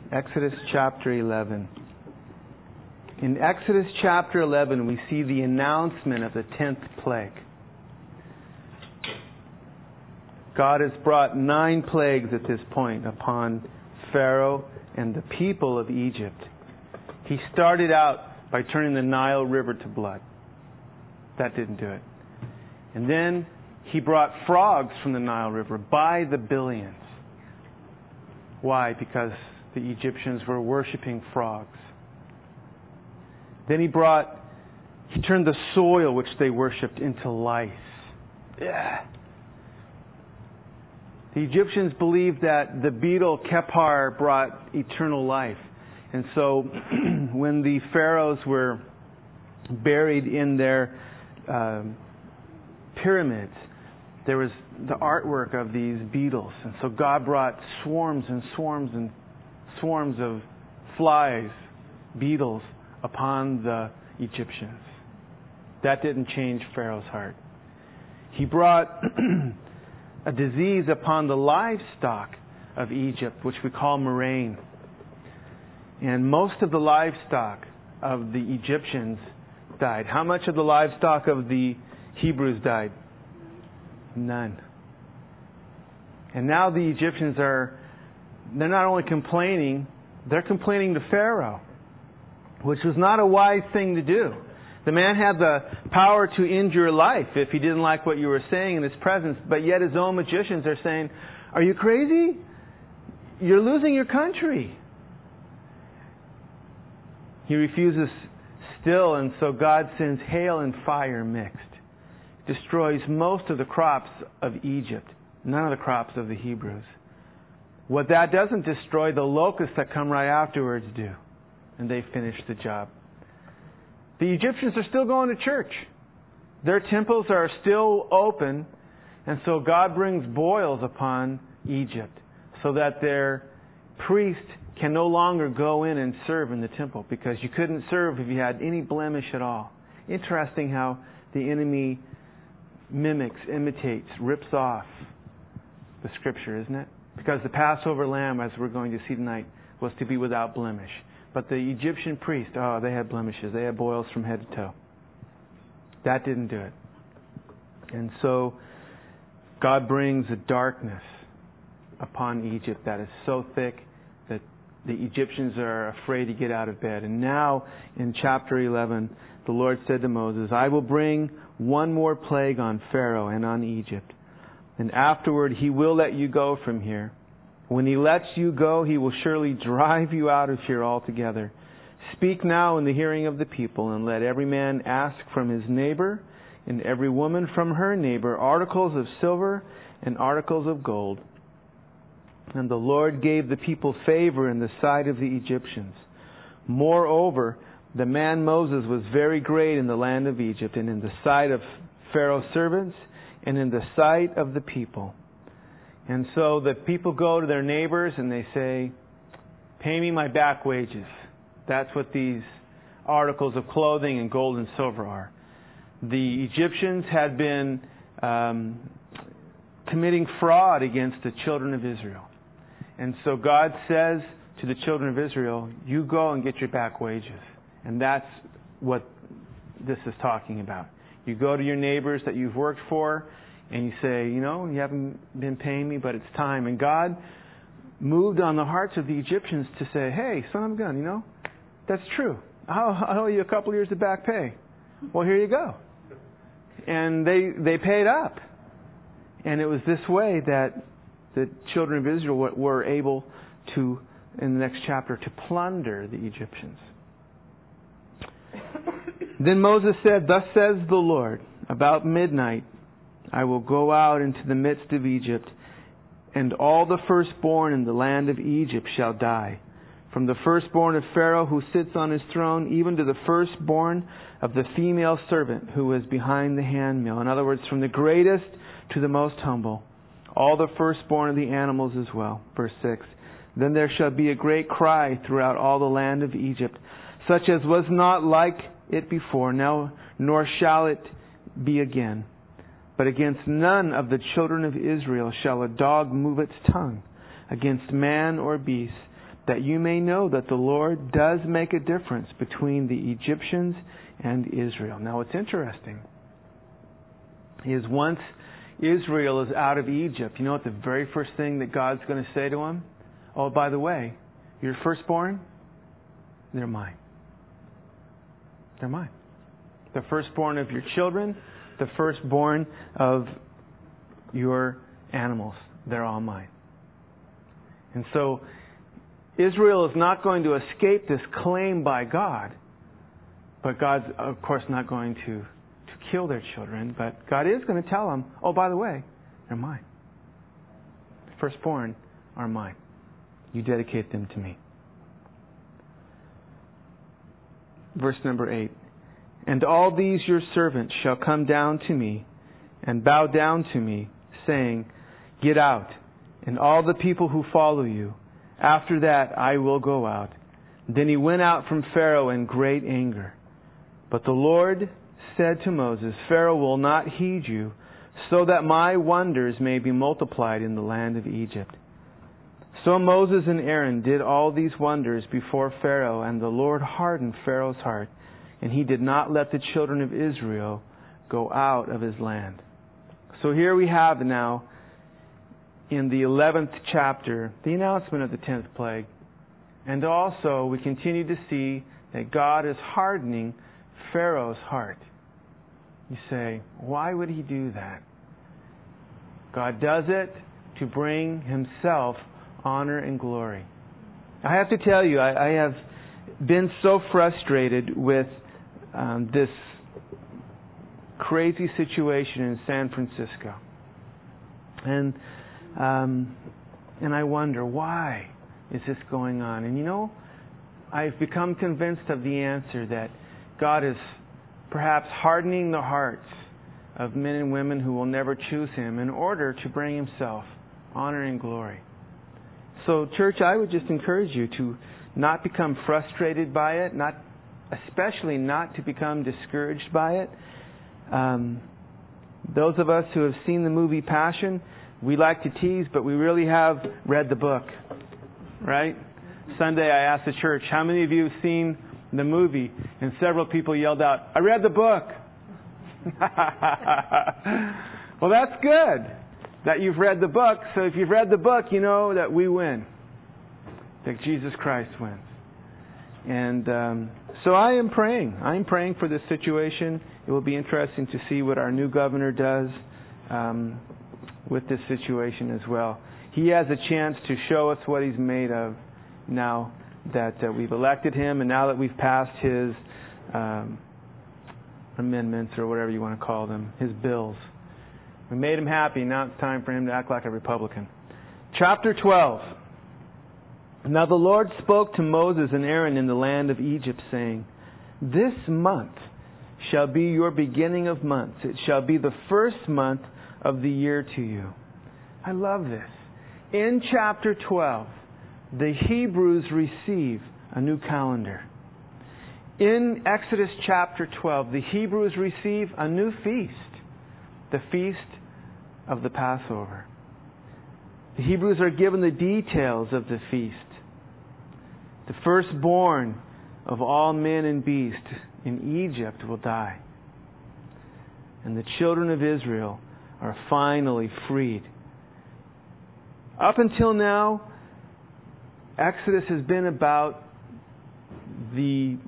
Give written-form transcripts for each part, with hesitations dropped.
Exodus chapter 11. In Exodus chapter 11, we see the announcement of the 10th plague. God has brought 9 plagues at this point upon Pharaoh and the people of Egypt. He started out by turning the Nile River to blood. That didn't do it. And then he brought frogs from the Nile River by the billions. Why? Because the Egyptians were worshiping frogs. Then he turned the soil which they worshipped into lice. Yeah. The Egyptians believed that the beetle Kepar brought eternal life. And so when the pharaohs were buried in their pyramids, there was the artwork of these beetles. And so God brought swarms and swarms and swarms of flies, beetles, upon the Egyptians. That didn't change Pharaoh's heart. He brought a disease upon the livestock of Egypt, which we call murrain. And most of the livestock of the Egyptians died. How much of the livestock of the Hebrews died? None. And now the Egyptians they're not only complaining, they're complaining to Pharaoh, which was not a wise thing to do. The man had the power to end your life if he didn't like what you were saying in his presence, but yet his own magicians are saying, "Are you crazy? You're losing your country." He refuses still, and so God sends hail and fire mixed. Destroys most of the crops of Egypt, none of the crops of the Hebrews. What that doesn't destroy, the locusts that come right afterwards do. And they finish the job. The Egyptians are still going to church. Their temples are still open. And so God brings boils upon Egypt so that their priests can no longer go in and serve in the temple, because you couldn't serve if you had any blemish at all. Interesting how the enemy imitates, rips off the Scripture, isn't it? Because the Passover lamb, as we're going to see tonight, was to be without blemish. But the Egyptian priest, they had blemishes. They had boils from head to toe. That didn't do it. And so God brings a darkness upon Egypt that is so thick that the Egyptians are afraid to get out of bed. And now in chapter 11, the Lord said to Moses, "I will bring one more plague on Pharaoh and on Egypt. And afterward he will let you go from here. When he lets you go, he will surely drive you out of here altogether. Speak now in the hearing of the people, and let every man ask from his neighbor, and every woman from her neighbor, articles of silver and articles of gold." And the Lord gave the people favor in the sight of the Egyptians. Moreover, the man Moses was very great in the land of Egypt, and in the sight of Pharaoh's servants, and in the sight of the people. And so the people go to their neighbors and they say, "Pay me my back wages." That's what these articles of clothing and gold and silver are. The Egyptians had been committing fraud against the children of Israel. And so God says to the children of Israel, "You go and get your back wages." And that's what this is talking about. You go to your neighbors that you've worked for, and you say, "You haven't been paying me, but it's time." And God moved on the hearts of the Egyptians to say, "Hey, son of a gun, that's true. I'll owe you a couple years of back pay." Well, here you go. And they paid up. And it was this way that the children of Israel were able to, in the next chapter, to plunder the Egyptians. Then Moses said, "Thus says the Lord, about midnight I will go out into the midst of Egypt, and all the firstborn in the land of Egypt shall die. From the firstborn of Pharaoh who sits on his throne, even to the firstborn of the female servant who is behind the handmill." In other words, from the greatest to the most humble. All the firstborn of the animals as well. Verse 6. "Then there shall be a great cry throughout all the land of Egypt, such as was not like it before, now nor shall it be again. But against none of the children of Israel shall a dog move its tongue, against man or beast, that you may know that the Lord does make a difference between the Egyptians and Israel. Now, what's interesting is once Israel is out of Egypt, you know what the very first thing that God's going to say to them? Oh, by the way, your firstborn, they're mine. They're mine. The firstborn of your children, the firstborn of your animals, they're all mine. And so Israel is not going to escape this claim by God, but God's, of course, not going to kill their children, but God is going to tell them, oh, by the way, they're mine. The firstborn are mine. You dedicate them to me. Verse number 8. And all these your servants shall come down to me and bow down to me, saying, Get out, and all the people who follow you. After that I will go out. Then he went out from Pharaoh in great anger. But the Lord said to Moses, Pharaoh will not heed you, so that my wonders may be multiplied in the land of Egypt. So Moses and Aaron did all these wonders before Pharaoh, and the Lord hardened Pharaoh's heart, and he did not let the children of Israel go out of his land. So here we have now, in the 11th chapter, the announcement of the 10th plague. And also we continue to see that God is hardening Pharaoh's heart. You say, why would he do that? God does it to bring himself honor and glory. I have to tell you, I have been so frustrated with this crazy situation in San Francisco. And I wonder, why is this going on? And you know, I've become convinced of the answer, that God is perhaps hardening the hearts of men and women who will never choose him in order to bring himself honor and glory. So, church, I would just encourage you to not become frustrated by it, especially not to become discouraged by it. Those of us who have seen the movie Passion, we like to tease, but we really have read the book, right? Sunday I asked the church, how many of you have seen the movie? And several people yelled out, I read the book. Well, that's good that you've read the book. So if you've read the book, you know that we win, that Jesus Christ wins. And so I am praying. I am praying for this situation. It will be interesting to see what our new governor does with this situation as well. He has a chance to show us what he's made of now that we've elected him, and now that we've passed his amendments, or whatever you want to call them, his bills. We made him happy. Now it's time for him to act like a Republican. Chapter 12. Now the Lord spoke to Moses and Aaron in the land of Egypt, saying, This month shall be your beginning of months. It shall be the first month of the year to you. I love this. In chapter 12, the Hebrews receive a new calendar. In Exodus chapter 12, the Hebrews receive a new feast, the feast of the Passover. The Hebrews are given the details of the feast. The firstborn of all men and beasts in Egypt will die. And the children of Israel are finally freed. Up until now, Exodus has been about the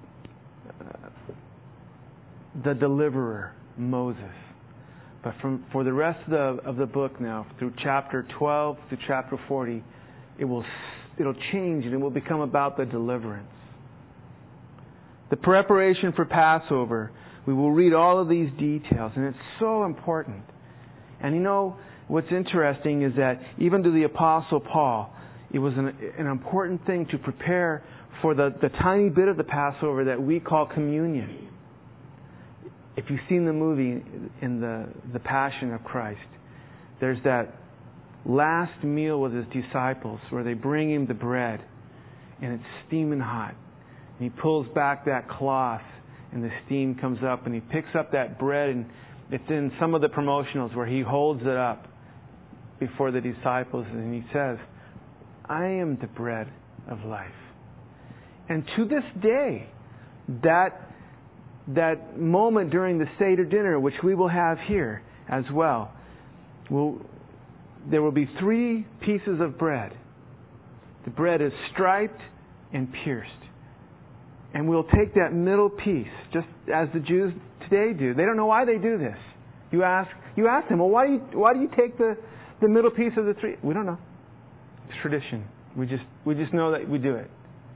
deliverer, Moses. But for the rest of the book now, through chapter 12 to chapter 40, it'll change and it will become about the deliverance. The preparation for Passover, we will read all of these details, and it's so important. And you know, what's interesting is that even to the Apostle Paul, it was an important thing to prepare for the tiny bit of the Passover that we call communion. If you've seen the movie in the Passion of Christ, there's that last meal with his disciples where they bring him the bread and it's steaming hot. And he pulls back that cloth and the steam comes up, and he picks up that bread, and it's in some of the promotionals where he holds it up before the disciples and he says, I am the bread of life. And to this day, that moment during the Seder dinner, which we will have here as well, there will be 3 pieces of bread. The bread is striped and pierced. And we'll take that middle piece, just as the Jews today do. They don't know why they do this. You ask them, well, why do you take the middle piece of the 3? We don't know. It's tradition. We just know that we do it.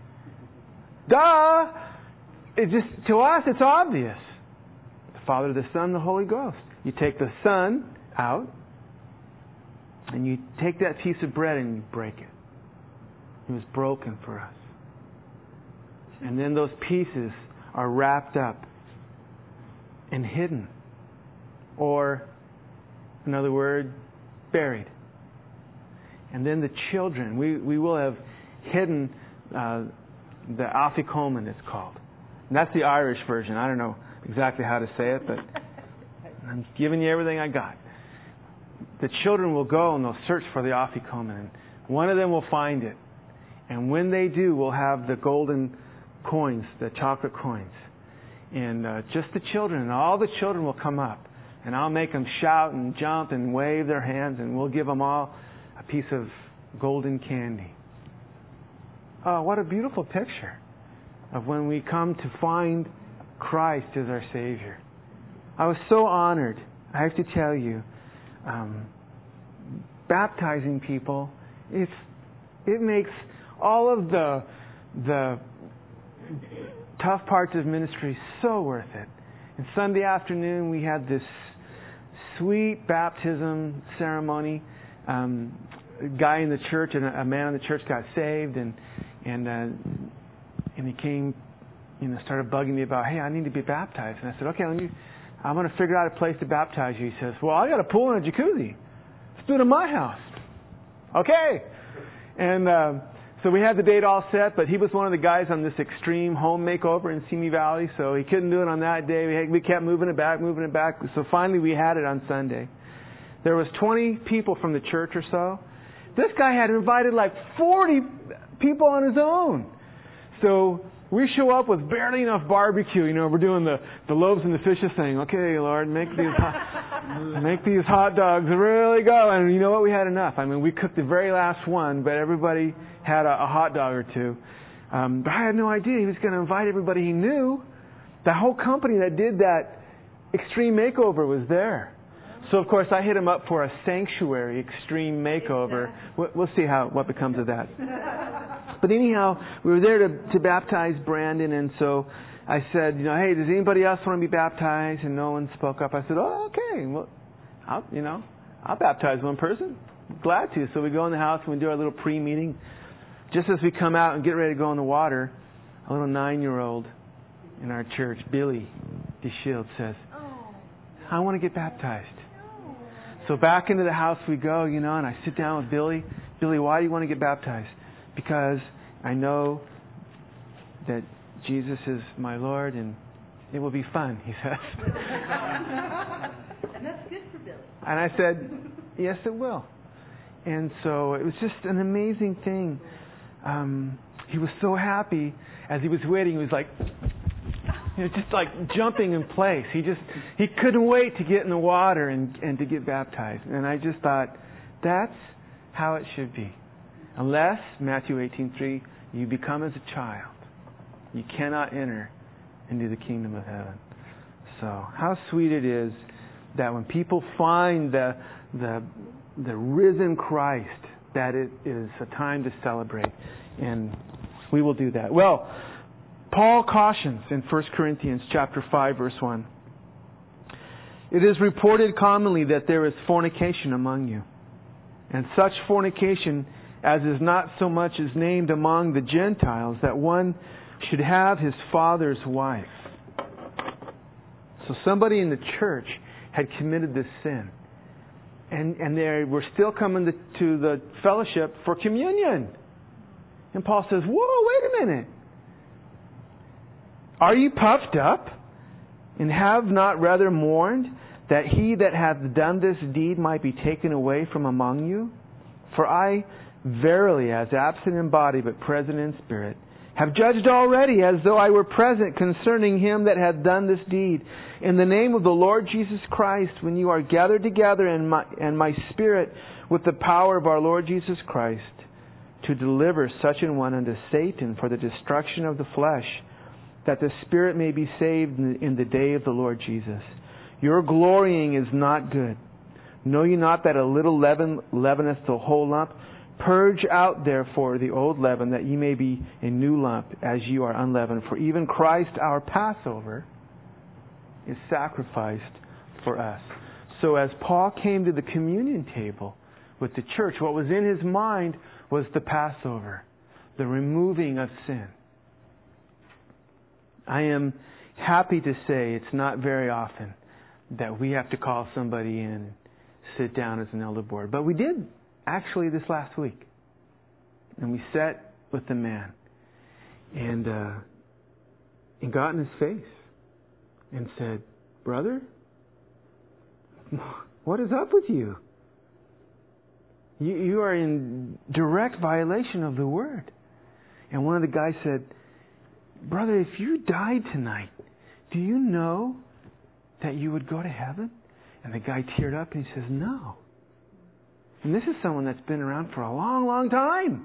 Duh! To us, it's obvious. The Father, the Son, the Holy Ghost. You take the Son out, and you take that piece of bread and you break it. It was broken for us. And then those pieces are wrapped up and hidden. Or, another word, buried. And then the children, we will have hidden the afikomen, it's called. And that's the Irish version. I don't know exactly how to say it, but I'm giving you everything I got. The children will go and they'll search for the afikomen. And one of them will find it. And when they do, we'll have the golden coins, the chocolate coins. And just the children, and all the children will come up. And I'll make them shout and jump and wave their hands, and we'll give them all a piece of golden candy. Oh, what a beautiful picture of when we come to find Christ as our Savior. I was so honored, I have to tell you, baptizing people, it makes all of the tough parts of ministry so worth it. And Sunday afternoon we had this sweet baptism ceremony. A guy in the church and a man in the church got saved, and he came, started bugging me about, hey, I need to be baptized. And I said, okay, I'm going to figure out a place to baptize you. He says, well, I got a pool and a jacuzzi. Let's do it in my house. Okay. And so we had the date all set, but he was one of the guys on this extreme home makeover in Simi Valley, so he couldn't do it on that day. We kept moving it back. So finally we had it on Sunday. There was 20 people from the church or so. This guy had invited like 40 people on his own. So we show up with barely enough barbecue. We're doing the loaves and the fishes thing. Okay, Lord, make these hot dogs really go. And you know what? We had enough. We cooked the very last one, but everybody had a hot dog or two. But I had no idea he was going to invite everybody he knew. The whole company that did that extreme makeover was there. So, of course, I hit him up for a sanctuary extreme makeover. We'll see what becomes of that. But anyhow, we were there to baptize Brandon, and so I said, hey, does anybody else want to be baptized? And no one spoke up. I said, oh, okay. Well, I'll baptize one person. Glad to. So we go in the house and we do our little pre-meeting. Just as we come out and get ready to go in the water, a little 9-year-old in our church, Billy DeShield, says, I want to get baptized. So back into the house we go, and I sit down with Billy. Billy, why do you want to get baptized? Because I know that Jesus is my Lord and it will be fun, he says. And that's good for Billy. And I said, yes, it will. And so it was just an amazing thing. He was so happy as he was waiting. He was like, just like jumping in place. He couldn't wait to get in the water and to get baptized. And I just thought, that's how it should be. Unless, Matthew 18:3, you become as a child, you cannot enter into the kingdom of heaven. So, how sweet it is that when people find the risen Christ, that it is a time to celebrate. And we will do that. Well, Paul cautions in 1 Corinthians chapter 5, verse 1. It is reported commonly that there is fornication among you, and such fornication as is not so much as named among the Gentiles, that one should have his father's wife. So somebody in the church had committed this sin. And they were still coming to the fellowship for communion. And Paul says, whoa, wait a minute. Are you puffed up, and have not rather mourned, that he that hath done this deed might be taken away from among you? For I verily, as absent in body but present in spirit, have judged already as though I were present concerning him that hath done this deed. In the name of the Lord Jesus Christ, when you are gathered together in my spirit with the power of our Lord Jesus Christ, to deliver such an one unto Satan for the destruction of the flesh, that the spirit may be saved in the day of the Lord Jesus. Your glorying is not good. Know ye not that a little leaven leaveneth the whole lump? Purge out therefore the old leaven, that ye may be a new lump, as ye are unleavened. For even Christ our Passover is sacrificed for us. So as Paul came to the communion table with the church, what was in his mind was the Passover, the removing of sin. I am happy to say it's not very often that we have to call somebody in and sit down as an elder board. But we did actually this last week. And we sat with the man and got in his face and said, "Brother, what is up with you? You are in direct violation of the Word." And one of the guys said, "Brother, if you died tonight, do you know that you would go to heaven?" And the guy teared up and he says, "No." And this is someone that's been around for a long, long time.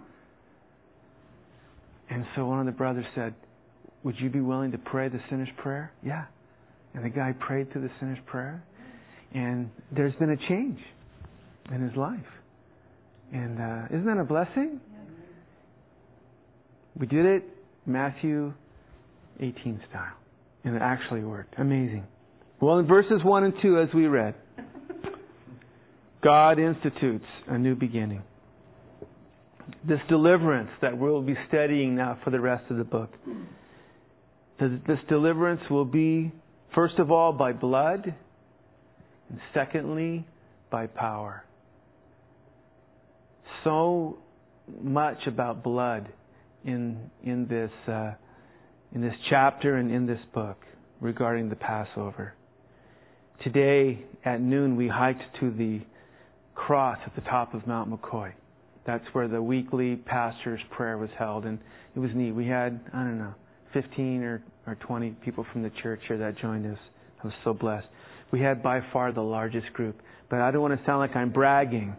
And so one of the brothers said, "Would you be willing to pray the sinner's prayer?" "Yeah." And the guy prayed through the sinner's prayer. And there's been a change in his life. And isn't that a blessing? We did it Matthew 18 style. And it actually worked. Amazing. Well, in verses 1 and 2, as we read, God institutes a new beginning. This deliverance that we'll be studying now for the rest of the book. This deliverance will be, first of all, by blood, and secondly, by power. So much about blood in this chapter and in this book regarding the Passover. Today at noon we hiked to the cross at the top of Mount McCoy. That's where the weekly pastor's prayer was held, and it was neat. We had, 15 or 20 people from the church here that joined us. I was so blessed. We had by far the largest group, but I don't want to sound like I'm bragging.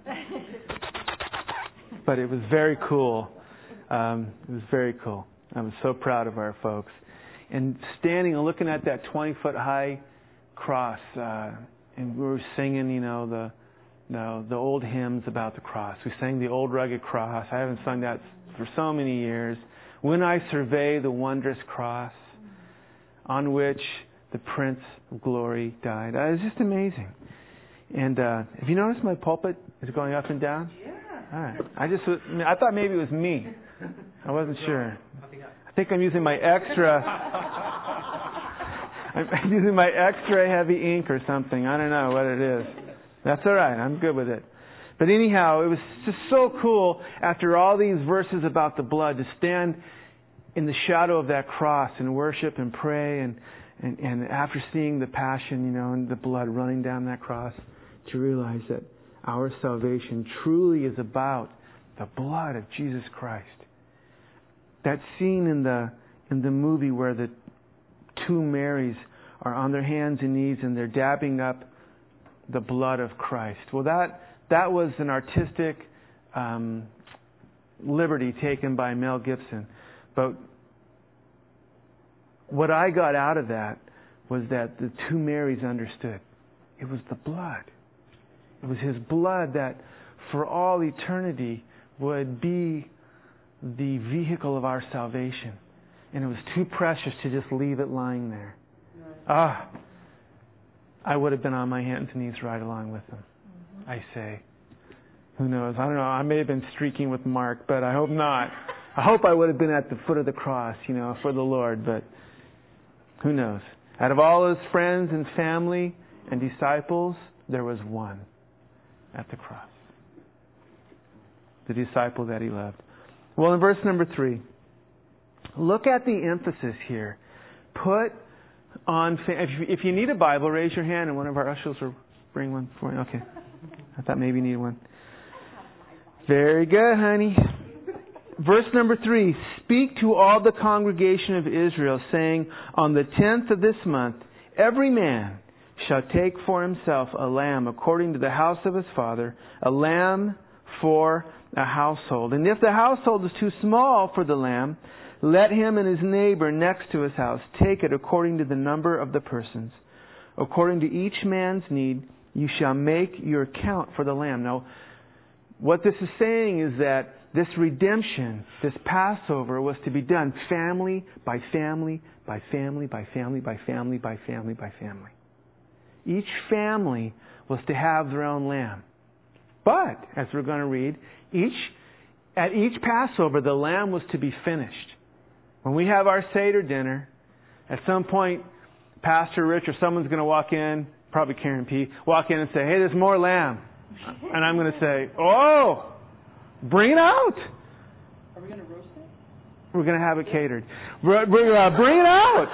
But it was very cool. It was very cool. I was so proud of our folks. And standing and looking at that 20-foot high cross, and we were singing, the old hymns about the cross. We sang the old rugged cross. I haven't sung that for so many years. When I survey the wondrous cross on which the Prince of Glory died. It was just amazing. And have you noticed my pulpit is going up and down? Yeah. All right. I thought maybe it was me. I wasn't sure. I think I'm using my extra. I'm using my extra heavy ink or something. I don't know what it is. That's all right. I'm good with it. But anyhow, it was just so cool after all these verses about the blood to stand in the shadow of that cross and worship and pray and after seeing the passion, and the blood running down that cross, to realize that our salvation truly is about the blood of Jesus Christ. That scene in the movie where the two Marys are on their hands and knees and they're dabbing up the blood of Christ. Well, that was an artistic liberty taken by Mel Gibson. But what I got out of that was that the two Marys understood. It was the blood. It was His blood that for all eternity would be the vehicle of our salvation. And it was too precious to just leave it lying there. I would have been on my hands and knees right along with them. Mm-hmm. I say. Who knows? I don't know. I may have been streaking with Mark, but I hope not. I hope I would have been at the foot of the cross, for the Lord, but who knows? Out of all His friends and family and disciples, there was one at the cross. The disciple that He loved. Well, in verse number 3, look at the emphasis here. Put on, if you need a Bible, raise your hand and one of our ushers will bring one for you. Okay. I thought maybe you needed one. Very good, honey. Verse number 3. Speak to all the congregation of Israel, saying, on the 10th of this month, every man shall take for himself a lamb according to the house of his father, a lamb for a household. And if the household is too small for the lamb, let him and his neighbor next to his house take it according to the number of the persons. According to each man's need, you shall make your count for the lamb. Now, what this is saying is that this redemption, this Passover, was to be done family by family by family by family by family by family by family. Each family was to have their own lamb. But, as we're going to read, at each Passover, the lamb was to be finished. When we have our Seder dinner, at some point, Pastor Rich or someone's going to walk in, probably Karen P., walk in and say, hey, there's more lamb. And I'm going to say, oh, bring it out. Are we going to roast it? We're going to have it catered. Bring it out.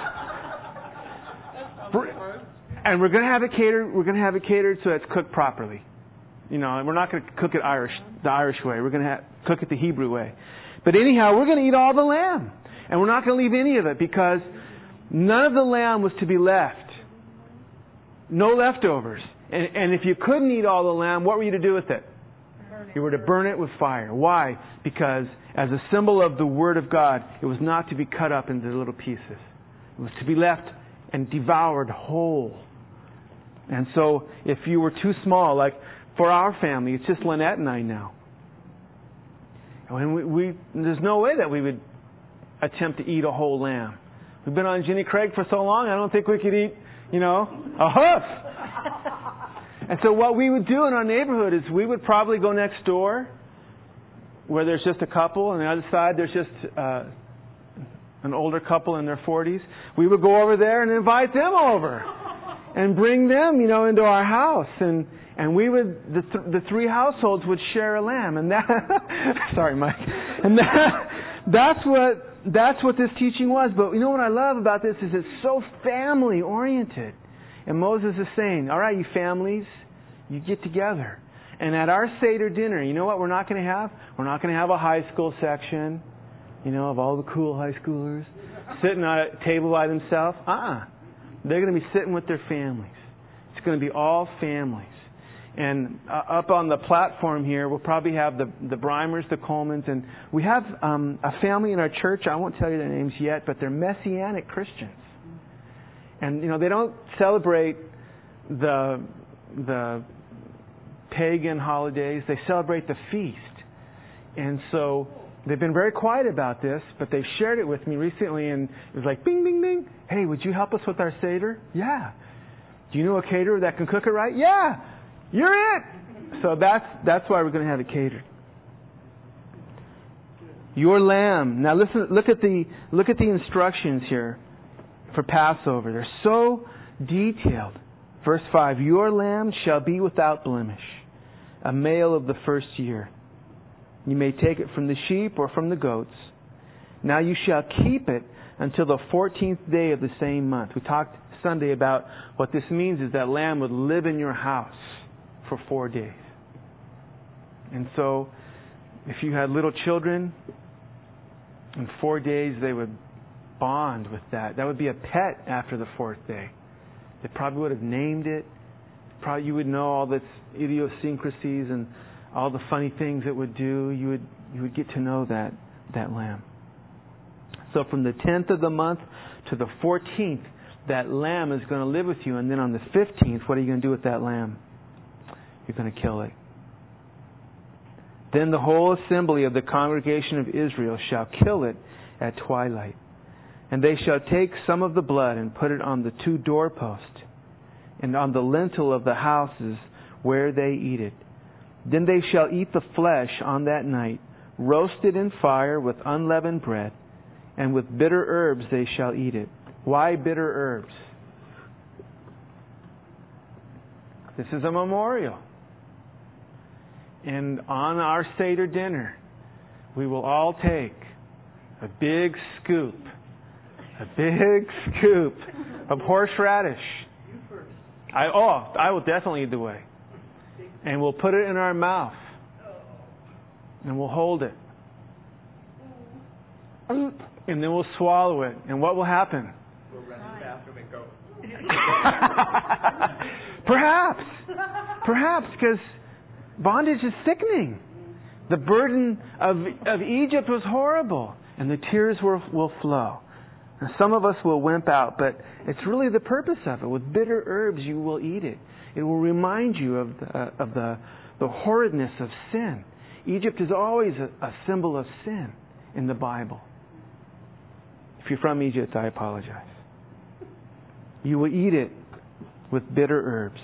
And we're going to have it catered. We're going to have it catered so it's cooked properly. You know, we're not going to cook it the Irish way. We're going to cook it the Hebrew way. But anyhow, we're going to eat all the lamb. And we're not going to leave any of it because none of the lamb was to be left. No leftovers. And if you couldn't eat all the lamb, what were you to do with it? You were to burn it with fire. Why? Because as a symbol of the Word of God, it was not to be cut up into little pieces. It was to be left and devoured whole. And so if you were too small, like for our family, it's just Lynette and I now. And there's no way that we would attempt to eat a whole lamb. We've been on Jenny Craig for so long, I don't think we could eat, a hoof. And so what we would do in our neighborhood is we would probably go next door where there's just a couple, and on the other side there's just an older couple in their 40s. We would go over there and invite them over and bring them, into our house. And we would, the three households would share a lamb. And that, sorry, Mike. And that's what this teaching was. But you know what I love about this is it's so family oriented. And Moses is saying, all right, you families, you get together. And at our Seder dinner, you know what we're not going to have? We're not going to have a high school section, of all the cool high schoolers sitting at a table by themselves. They're going to be sitting with their families. It's going to be all families. And up on the platform here, we'll probably have the Brimers, the Colemans, and we have a family in our church. I won't tell you their names yet, but they're Messianic Christians. And, they don't celebrate the pagan holidays. They celebrate the feast. And so they've been very quiet about this, but they shared it with me recently, and it was like, bing, bing, bing. Hey, would you help us with our Seder? Yeah. Do you know a caterer that can cook it right? Yeah. You're it. So that's why we're going to have it catered. Your lamb. Now listen. Look at the instructions here for Passover. They're so detailed. Verse 5: Your lamb shall be without blemish, a male of the first year. You may take it from the sheep or from the goats. Now you shall keep it until the 14th day of the same month. We talked Sunday about what this means is that lamb would live in your house for 4 days. And so, if you had little children, in 4 days they would bond with that. That would be a pet after the 4th day. They probably would have named it. Probably you would know all its idiosyncrasies and all the funny things it would do. You would get to know that lamb. So from the 10th of the month to the 14th, that lamb is going to live with you. And then on the 15th, what are you going to do with that lamb? You're going to kill it. Then the whole assembly of the congregation of Israel shall kill it at twilight. And they shall take some of the blood and put it on the 2 doorposts and on the lintel of the houses where they eat it. Then they shall eat the flesh on that night, roasted in fire with unleavened bread, and with bitter herbs they shall eat it. Why bitter herbs? This is a memorial. And on our Seder dinner, we will all take a big scoop of horseradish. You first. I will definitely lead the way. And we'll put it in our mouth. And we'll hold it. And then we'll swallow it. And what will happen? We'll run to the bathroom and go. Perhaps, because bondage is sickening. The burden of Egypt was horrible, and the tears will flow. And some of us will wimp out, but it's really the purpose of it. With bitter herbs, you will eat it. It will remind you of the horridness of sin. Egypt is always a symbol of sin in the Bible. If you're from Egypt, I apologize. You will eat it with bitter herbs.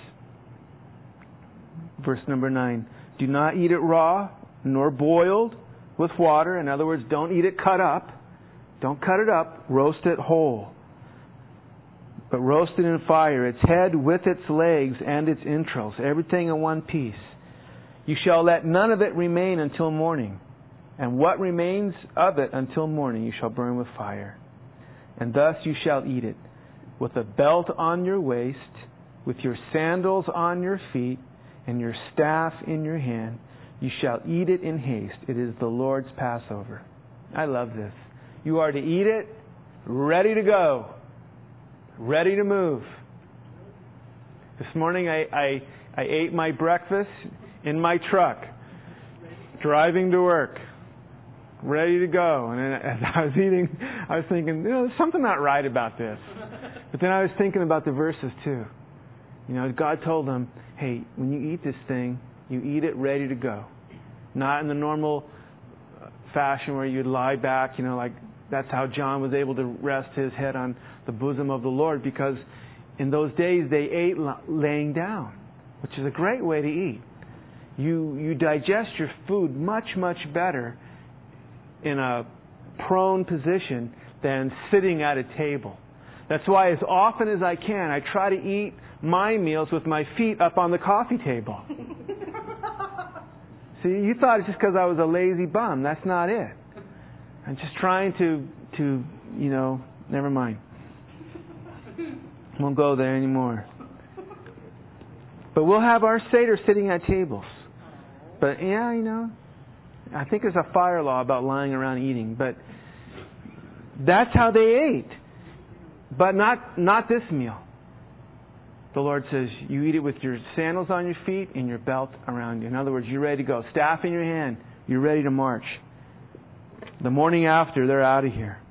Verse number 9. Do not eat it raw, nor boiled with water. In other words, don't eat it cut up. Don't cut it up. Roast it whole. But roast it in fire, its head with its legs and its entrails, everything in one piece. You shall let none of it remain until morning. And what remains of it until morning you shall burn with fire. And thus you shall eat it, with a belt on your waist, with your sandals on your feet, and your staff in your hand. You shall eat it in haste. It is the Lord's Passover. I love this. You are to eat it, ready to go, ready to move. This morning I ate my breakfast in my truck, driving to work, ready to go. And as I was eating, I was thinking, there's something not right about this. But then I was thinking about the verses too. God told them, hey, when you eat this thing, you eat it ready to go. Not in the normal fashion where you'd lie back, like that's how John was able to rest his head on the bosom of the Lord, because in those days they ate laying down, which is a great way to eat. You digest your food much, much better in a prone position than sitting at a table. That's why as often as I can, I try to eat my meals with my feet up on the coffee table. See, you thought it's just because I was a lazy bum. That's not it. I'm just trying to never mind. Won't go there anymore. But we'll have our Seder sitting at tables. But I think there's a fire law about lying around eating. But that's how they ate. But not this meal. The Lord says, you eat it with your sandals on your feet and your belt around you. In other words, you're ready to go. Staff in your hand. You're ready to march. The morning after, they're out of here.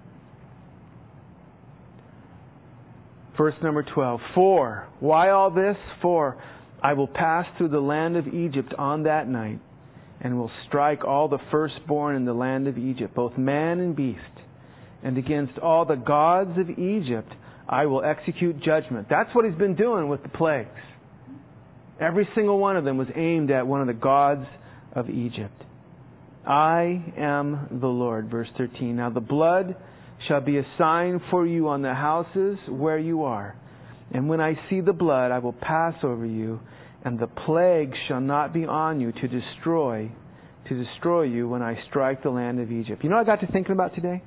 Verse number 12. For, why all this? For, I will pass through the land of Egypt on that night, and will strike all the firstborn in the land of Egypt, both man and beast. And against all the gods of Egypt I will execute judgment. That's what He's been doing with the plagues. Every single one of them was aimed at one of the gods of Egypt. I am the Lord. Verse 13. Now the blood shall be a sign for you on the houses where you are. And when I see the blood, I will pass over you, and the plague shall not be on you to destroy you when I strike the land of Egypt. You know what I got to thinking about today?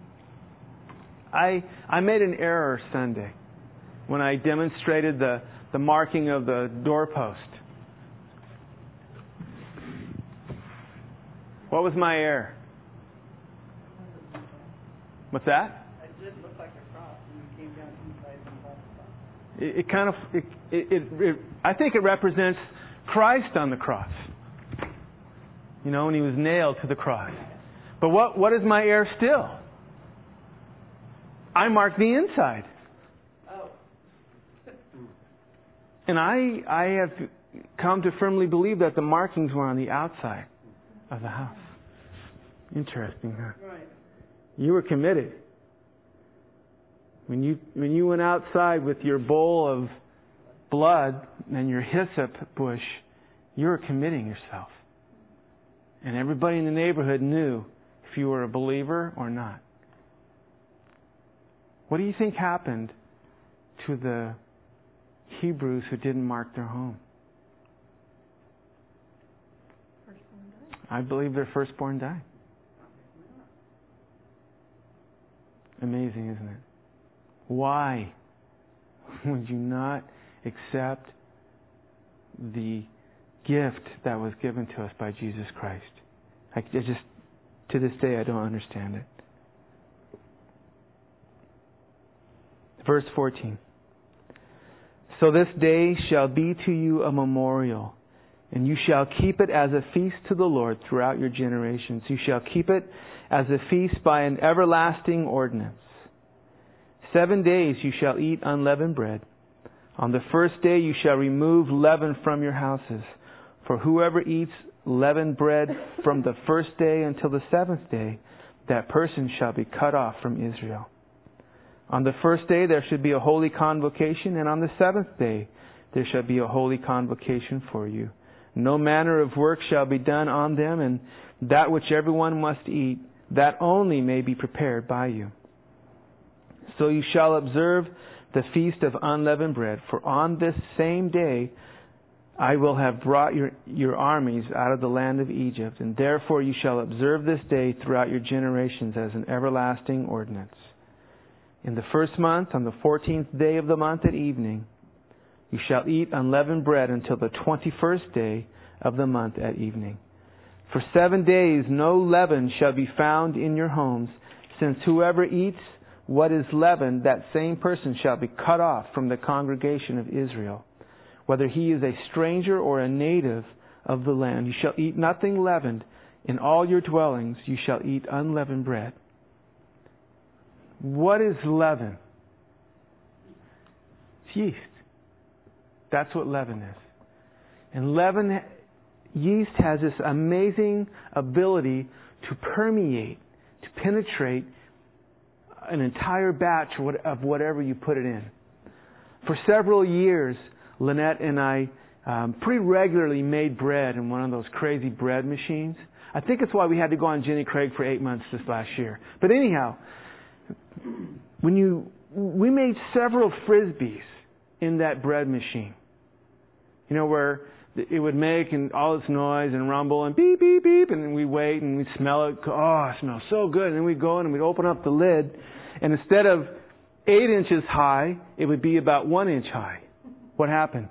I made an error Sunday when I demonstrated the marking of the doorpost. What was my error? What's that? It did look like a cross when you came down inside and It I think it represents Christ on the cross. When He was nailed to the cross. But what is my error still? I marked the inside. Oh. And I have come to firmly believe that the markings were on the outside of the house. Interesting, huh? Right. You were committed. When you went outside with your bowl of blood and your hyssop bush, you were committing yourself. And everybody in the neighborhood knew if you were a believer or not. What do you think happened to the Hebrews who didn't mark their home? Firstborn died. I believe their firstborn died. Amazing, isn't it? Why would you not accept the gift that was given to us by Jesus Christ? I just, to this day, I don't understand it. Verse 14. So this day shall be to you a memorial, and you shall keep it as a feast to the Lord throughout your generations. You shall keep it as a feast by an everlasting ordinance. 7 days you shall eat unleavened bread. On the first day you shall remove leaven from your houses. For whoever eats leavened bread from the first day until the seventh day, that person shall be cut off from Israel. On the first day there should be a holy convocation, and on the seventh day there shall be a holy convocation for you. No manner of work shall be done on them, and that which everyone must eat, that only may be prepared by you. So you shall observe the feast of unleavened bread, for on this same day I will have brought your armies out of the land of Egypt, and therefore you shall observe this day throughout your generations as an everlasting ordinance. In the first month, on the 14th day of the month at evening, you shall eat unleavened bread until the 21st day of the month at evening. For 7 days no leaven shall be found in your homes, since whoever eats what is leavened, that same person shall be cut off from the congregation of Israel. Whether he is a stranger or a native of the land, you shall eat nothing leavened. In all your dwellings you shall eat unleavened bread. What is leaven? It's yeast. That's what leaven is. And yeast has this amazing ability to permeate, to penetrate an entire batch of whatever you put it in. For several years, Lynette and I pretty regularly made bread in one of those crazy bread machines. I think it's why we had to go on Jenny Craig for 8 months this last year. But anyhow, we made several Frisbees in that bread machine. You know, where it would make and all its noise and rumble and beep, beep, beep, and then we wait and we'd smell it. Oh, it smells so good. And then we'd go in and we'd open up the lid, and instead of 8 inches high, it would be about 1 inch high. What happened?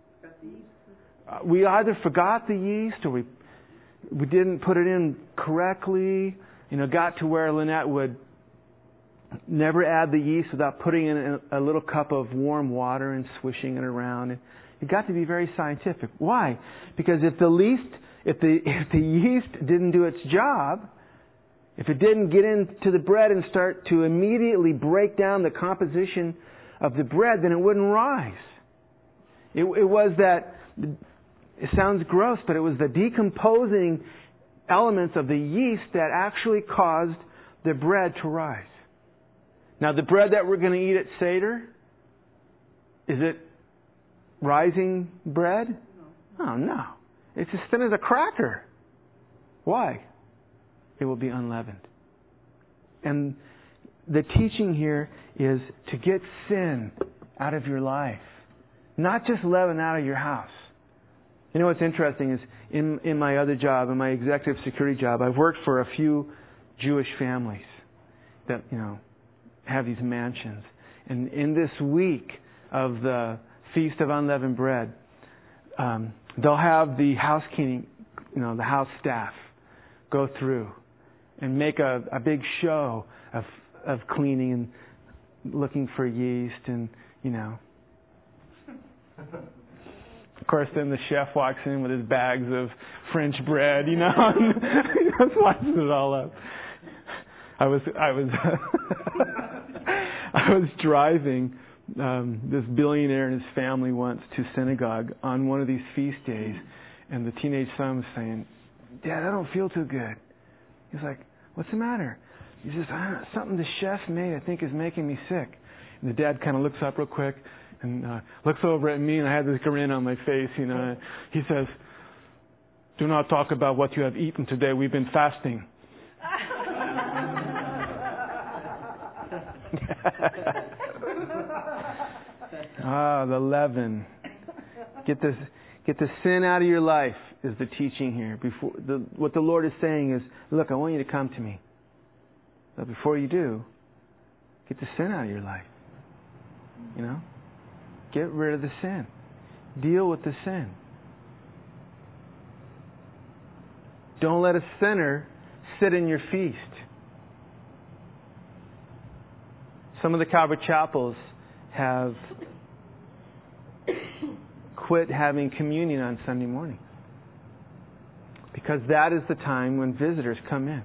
We either forgot the yeast or we didn't put it in correctly. You know, got to where Lynette would never add the yeast without putting in a little cup of warm water and swishing it around. It got to be very scientific. Why? Because if the yeast didn't do its job, if it didn't get into the bread and start to immediately break down the composition of the bread, then it wouldn't rise. It was that, it sounds gross, but it was the decomposing elements of the yeast that actually caused the bread to rise. Now, the bread that we're going to eat at Seder, is it rising bread? No. Oh, no. It's as thin as a cracker. Why? It will be unleavened. And the teaching here is to get sin out of your life. Not just leaven out of your house. You know what's interesting is in my other job, in my executive security job, I've worked for a few Jewish families that, you know, have these mansions. And in this week of the Feast of Unleavened Bread, they'll have the housekeeping, you know, the house staff go through and make a big show of cleaning and looking for yeast and, you know. Of course, then the chef walks in with his bags of French bread, you know, and just slices it all up. I was driving this billionaire and his family once to synagogue on one of these feast days, and the teenage son was saying, "Dad, I don't feel too good." He's like, "What's the matter?" He says, "I don't know, something the chef made I think is making me sick." And the dad kind of looks up real quick and looks over at me, and I had this grin on my face, you know. He says, "Do not talk about what you have eaten today. We've been fasting." The leaven. Get the sin out of your life is the teaching here. What the Lord is saying is, look, I want you to come to me. But before you do, get the sin out of your life. You know? Get rid of the sin. Deal with the sin. Don't let a sinner sit in your feast. Some of the Calvary chapels have quit having communion on Sunday morning, because that is the time when visitors come in.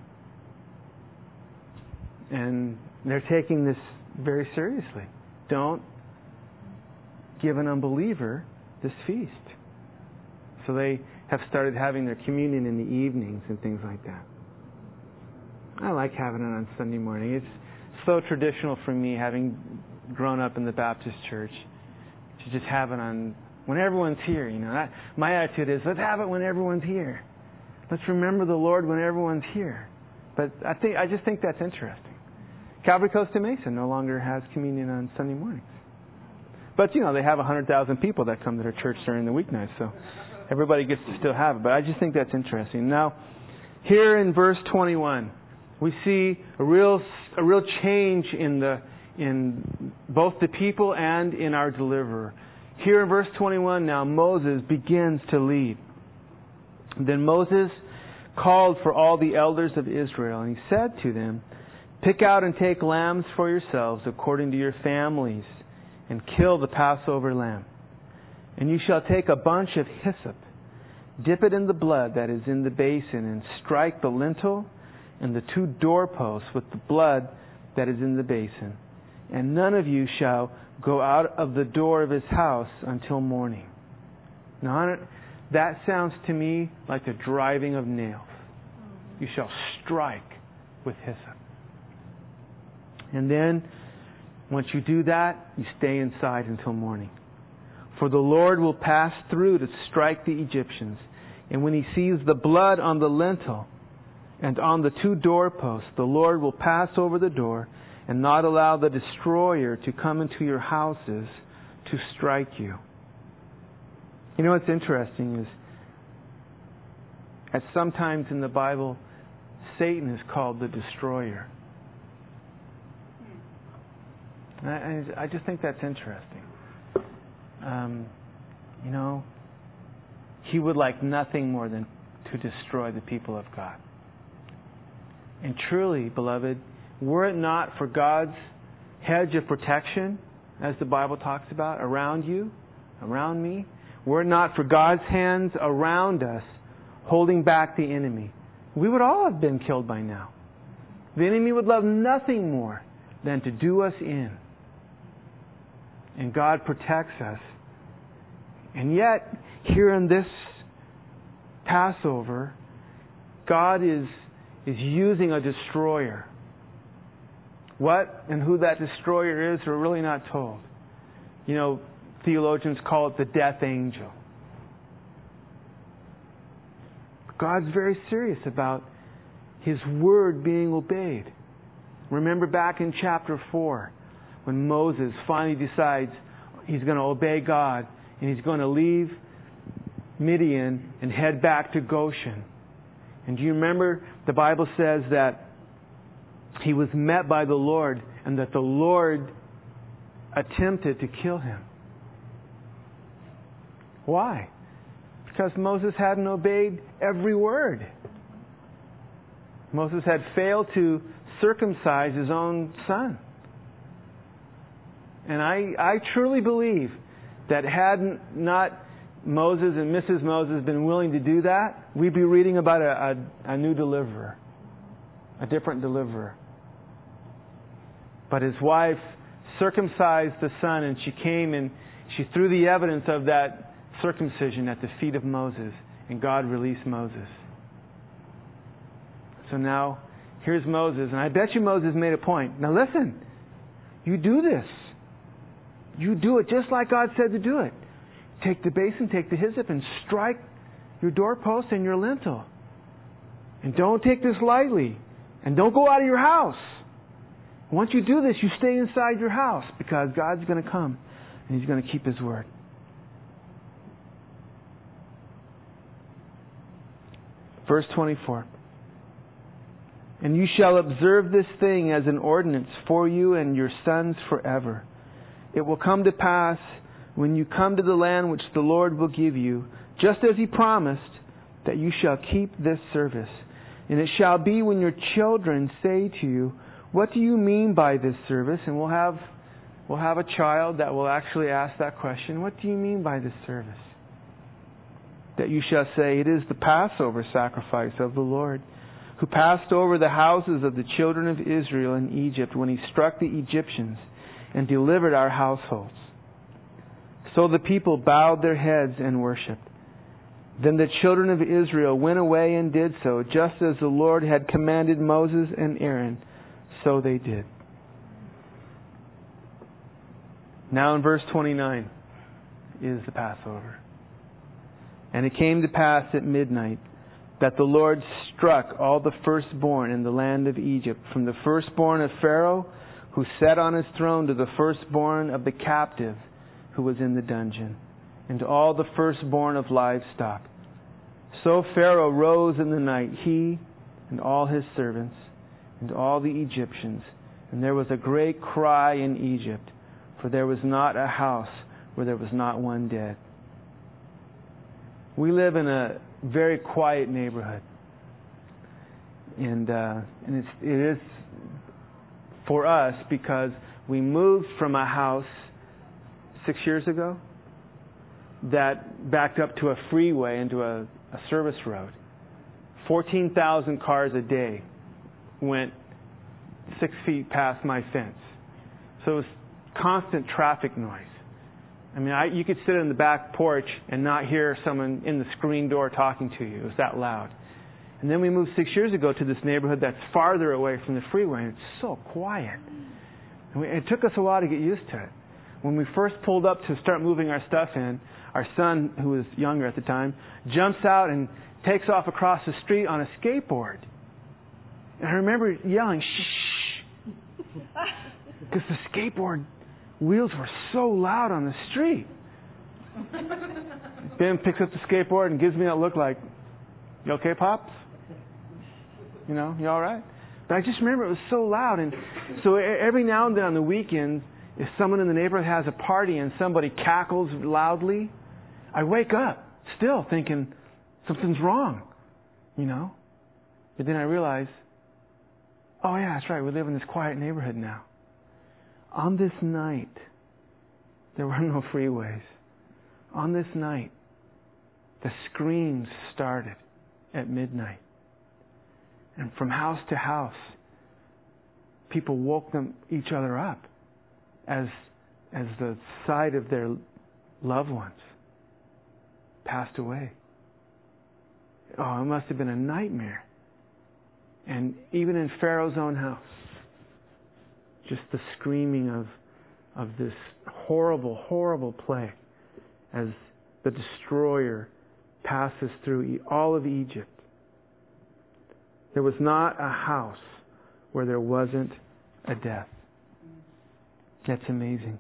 And they're taking this very seriously. Don't give an unbeliever this feast. So they have started having their communion in the evenings and things like that. I like having it on Sunday morning. It's so traditional for me, having grown up in the Baptist church, to just have it on when everyone's here. My attitude is, let's have it when everyone's here. Let's remember the Lord when everyone's here. But I just think that's interesting. Calvary Costa Mesa no longer has communion on Sunday mornings. But, they have 100,000 people that come to their church during the weeknights, so everybody gets to still have it. But I just think that's interesting. Now, here in verse 21, we see a real change in both the people and in our deliverer. Here in verse 21 now, Moses begins to lead. Then Moses called for all the elders of Israel, and he said to them, "Pick out and take lambs for yourselves according to your families, and kill the Passover lamb. And you shall take a bunch of hyssop, dip it in the blood that is in the basin, and strike the lintel and the 2 doorposts with the blood that is in the basin. And none of you shall go out of the door of his house until morning." Now, that sounds to me like the driving of nails. You shall strike with hyssop. And then, once you do that, you stay inside until morning. For the Lord will pass through to strike the Egyptians. And when he sees the blood on the lintel and on the 2 doorposts, the Lord will pass over the door and not allow the destroyer to come into your houses to strike you. What's interesting is, at some times in the Bible, Satan is called the destroyer. I just think that's interesting. He would like nothing more than to destroy the people of God. And truly, beloved, were it not for God's hedge of protection, as the Bible talks about, around you, around me, were it not for God's hands around us, holding back the enemy, we would all have been killed by now. The enemy would love nothing more than to do us in. And God protects us. And yet, here in this Passover, God is using a destroyer. What and who that destroyer is, we're really not told. Theologians call it the death angel. God's very serious about His word being obeyed. Remember back in chapter 4, when Moses finally decides he's going to obey God and he's going to leave Midian and head back to Goshen. And do you remember the Bible says that he was met by the Lord and that the Lord attempted to kill him? Why? Because Moses hadn't obeyed every word. Moses had failed to circumcise his own son. And I truly believe that had not Moses and Mrs. Moses been willing to do that, we'd be reading about a new deliverer, a different deliverer. But his wife circumcised the son, and she came and she threw the evidence of that circumcision at the feet of Moses, and God released Moses. So now, here's Moses, and I bet you Moses made a point. Now listen, you do this. You do it just like God said to do it. Take the basin, take the hyssop, and strike your doorpost and your lintel. And don't take this lightly. And don't go out of your house. Once you do this, you stay inside your house, because God's going to come and He's going to keep His word. Verse 24. And you shall observe this thing as an ordinance for you and your sons forever. It will come to pass when you come to the land which the Lord will give you, just as He promised, that you shall keep this service. And it shall be when your children say to you, what do you mean by this service? And we'll have a child that will actually ask that question. What do you mean by this service? That you shall say, it is the Passover sacrifice of the Lord, who passed over the houses of the children of Israel in Egypt when He struck the Egyptians and delivered our households. So the people bowed their heads and worshipped. Then the children of Israel went away and did so, just as the Lord had commanded Moses and Aaron, so they did. Now in verse 29 is the Passover. And it came to pass at midnight that the Lord struck all the firstborn in the land of Egypt, from the firstborn of Pharaoh, who sat on his throne, to the firstborn of the captive who was in the dungeon, and to all the firstborn of livestock. So Pharaoh rose in the night, he and all his servants, and all the Egyptians. And there was a great cry in Egypt, for there was not a house where there was not one dead. We live in a very quiet neighborhood. And it is for us because we moved from a house 6 years ago that backed up to a freeway into a service road. 14,000 cars a day went 6 feet past my fence. So it was constant traffic noise. I mean, you could sit in the back porch and not hear someone in the screen door talking to you. It was that loud. And then we moved 6 years ago to this neighborhood that's farther away from the freeway, and it's so quiet. And it took us a while to get used to it. When we first pulled up to start moving our stuff in, our son, who was younger at the time, jumps out and takes off across the street on a skateboard. And I remember yelling, shh, because the skateboard wheels were so loud on the street. Ben picks up the skateboard and gives me that look like, you okay, Pops? You know, you all right? But I just remember it was so loud. And so every now and then on the weekends, if someone in the neighborhood has a party and somebody cackles loudly, I wake up still thinking something's wrong, you know? But then I realize, oh yeah, that's right, we live in this quiet neighborhood now. On this night, there were no freeways. On this night, the screams started at midnight. And from house to house, people woke each other up as the sight of their loved ones passed away. Oh, it must have been a nightmare. And even in Pharaoh's own house, just the screaming of this horrible, horrible plague as the destroyer passes through all of Egypt. There was not a house where there wasn't a death. That's amazing.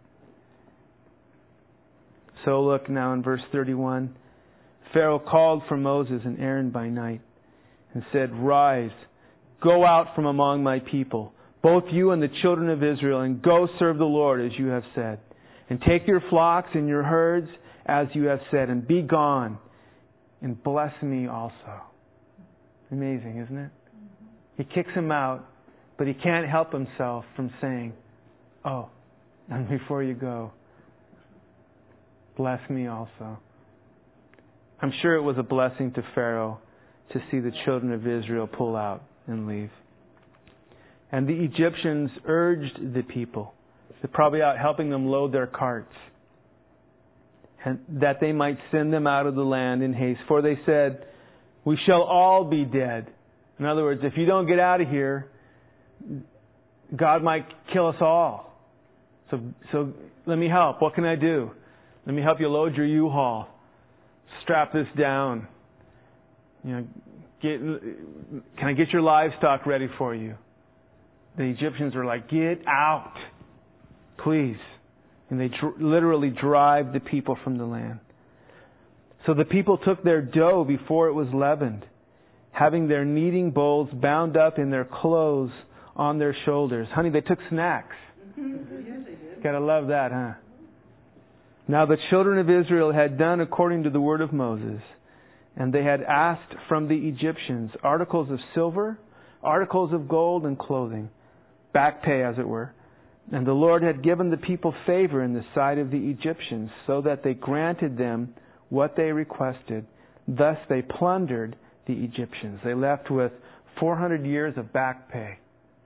So look now in verse 31. Pharaoh called for Moses and Aaron by night and said, rise, go out from among my people, both you and the children of Israel, and go serve the Lord as you have said. And take your flocks and your herds as you have said, and be gone, and bless me also. Amazing, isn't it? He kicks him out, but he can't help himself from saying, oh, and before you go, bless me also. I'm sure it was a blessing to Pharaoh to see the children of Israel pull out and leave. And the Egyptians urged the people. They're probably out helping them load their carts, and that they might send them out of the land in haste. For they said, we shall all be dead. In other words, if you don't get out of here, God might kill us all. So let me help. What can I do? Let me help you load your U-Haul. Strap this down. You know, can I get your livestock ready for you? The Egyptians were like, get out, please. And they literally drive the people from the land. So the people took their dough before it was leavened, having their kneading bowls bound up in their clothes on their shoulders. Honey, they took snacks. Gotta love that, huh? Now the children of Israel had done according to the word of Moses, And they had asked from the Egyptians articles of silver, articles of gold, and clothing, back pay as it were. And the Lord had given the people favor in the sight of the Egyptians, so that they granted them what they requested. Thus they plundered the Egyptians. They left with 400 years of back pay.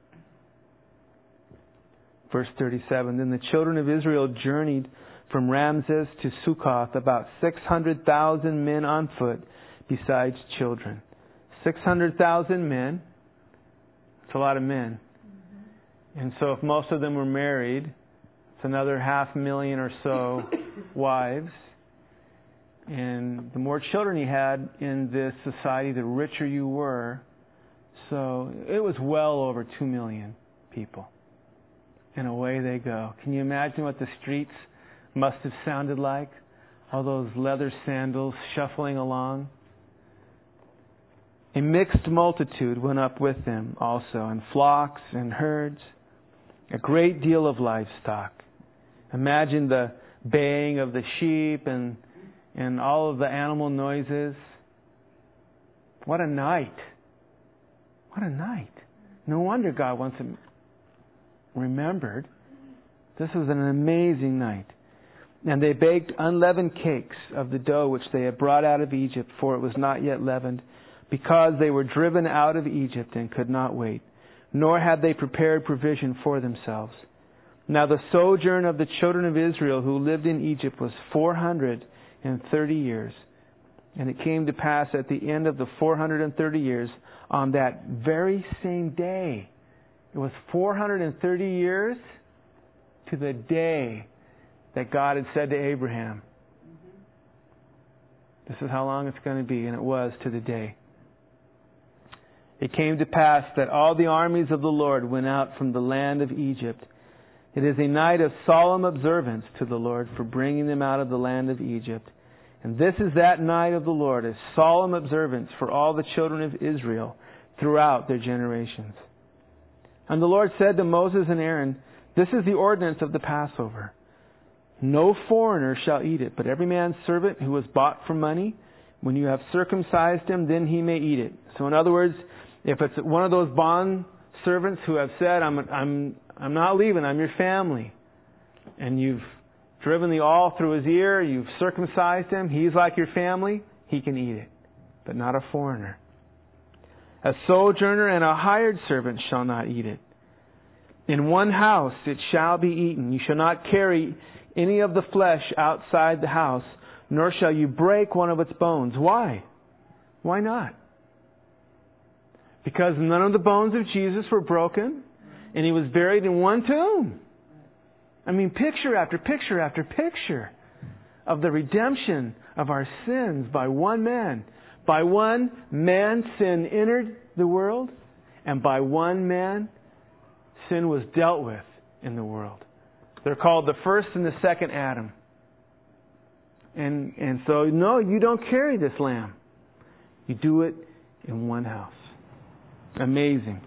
Verse 37, Then the children of Israel journeyed from Ramses to Succoth, about 600,000 men on foot, besides children. 600,000 men. It's a lot of men. And so if most of them were married, it's another 500,000 or so wives. And the more children you had in this society, the richer you were. So it was well over 2 million people. And away they go. Can you imagine what the streets must have sounded like? All those leather sandals shuffling along. A mixed multitude went up with them also, and flocks and herds. A great deal of livestock. Imagine the baying of the sheep and all of the animal noises. What a night. What a night. No wonder God wants it remembered. This was an amazing night. And they baked unleavened cakes of the dough which they had brought out of Egypt, for it was not yet leavened, because they were driven out of Egypt and could not wait. Nor had they prepared provision for themselves. Now the sojourn of the children of Israel who lived in Egypt was 430 years. And it came to pass at the end of the 430 years, on that very same day, it was 430 years to the day that God had said to Abraham, this is how long it's going to be, and it was to the day. It came to pass that all the armies of the Lord went out from the land of Egypt. It is a night of solemn observance to the Lord for bringing them out of the land of Egypt. And this is that night of the Lord, a solemn observance for all the children of Israel throughout their generations. And the Lord said to Moses and Aaron, This is the ordinance of the Passover. No foreigner shall eat it, but every man's servant who was bought for money, when you have circumcised him, then he may eat it. So in other words, if it's one of those bond servants who have said, I'm not leaving, I'm your family, and you've driven the awl through his ear, you've circumcised him, he's like your family, he can eat it, but not a foreigner. A sojourner and a hired servant shall not eat it. In one house it shall be eaten. You shall not carry any of the flesh outside the house, nor shall you break one of its bones. Why? Why not? Because none of the bones of Jesus were broken, and He was buried in one tomb. I mean, picture after picture after picture of the redemption of our sins by one man. By one man, sin entered the world, and by one man, sin was dealt with in the world. They're called the first and the second Adam. And so, no, you don't carry this lamb. You do it in one house. Amazing.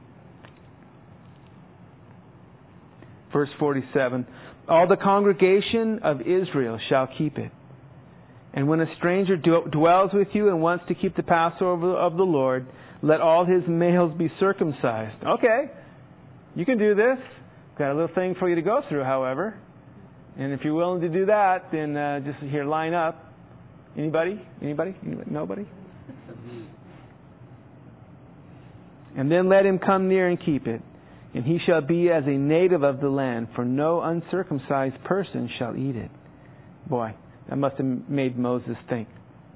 Verse 47, All the congregation of Israel shall keep it. And when a stranger dwells with you and wants to keep the Passover of the Lord, let all his males be circumcised. Okay, you can do this. Got a little thing for you to go through, however. And if you're willing to do that, then just here, line up. Anybody? Anybody? Nobody? And then let him come near and keep it. And he shall be as a native of the land, for no uncircumcised person shall eat it. Boy, that must have made Moses think.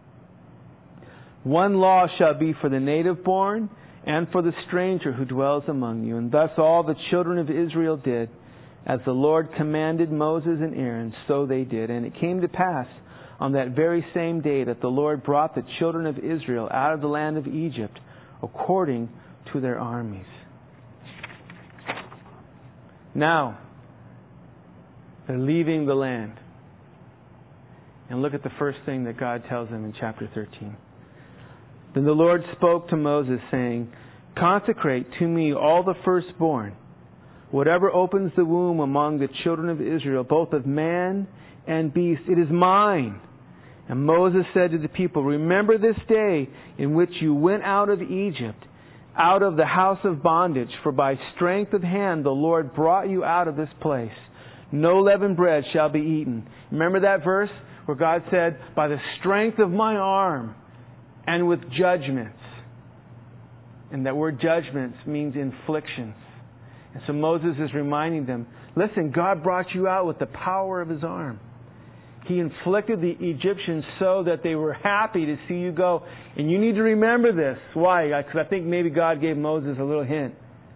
One law shall be for the native born and for the stranger who dwells among you. And thus all the children of Israel did, as the Lord commanded Moses and Aaron, so they did. And it came to pass on that very same day that the Lord brought the children of Israel out of the land of Egypt, according to their armies. Now, they're leaving the land. And look at the first thing that God tells them in chapter 13. Then the Lord spoke to Moses, saying, Consecrate to me all the firstborn, whatever opens the womb among the children of Israel, both of man and beast. It is mine. And Moses said to the people, remember this day in which you went out of Egypt, out of the house of bondage, for by strength of hand the Lord brought you out of this place. No leavened bread shall be eaten. Remember that verse where God said, by the strength of my arm and with judgments. And that word judgments means inflictions. And so Moses is reminding them, listen, God brought you out with the power of His arm. He inflicted the Egyptians so that they were happy to see you go. And you need to remember this. Why? Because I think maybe God gave Moses a little hint.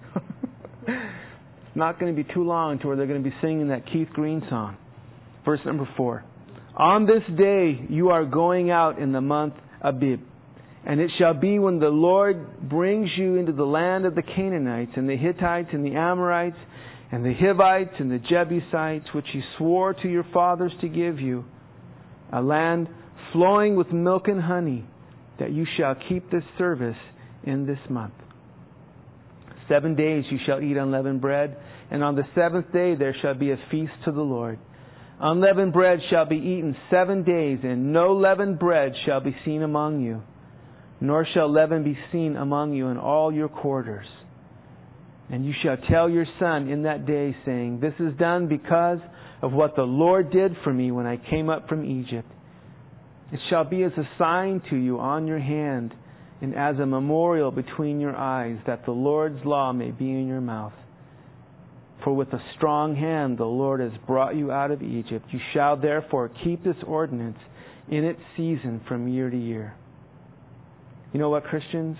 It's not going to be too long to where they're going to be singing that Keith Green song. Verse number 4. On this day you are going out in the month Abib. And it shall be when the Lord brings you into the land of the Canaanites and the Hittites and the Amorites and the Hivites and the Jebusites, which He swore to your fathers to give you, a land flowing with milk and honey, that you shall keep this service in this month. 7 days you shall eat unleavened bread, and on the seventh day there shall be a feast to the Lord. Unleavened bread shall be eaten 7 days, and no leavened bread shall be seen among you, nor shall leaven be seen among you in all your quarters. And you shall tell your son in that day, saying, this is done because of what the Lord did for me when I came up from Egypt. It shall be as a sign to you on your hand, and as a memorial between your eyes, that the Lord's law may be in your mouth. For with a strong hand the Lord has brought you out of Egypt. You shall therefore keep this ordinance in its season from year to year. You know what, Christians?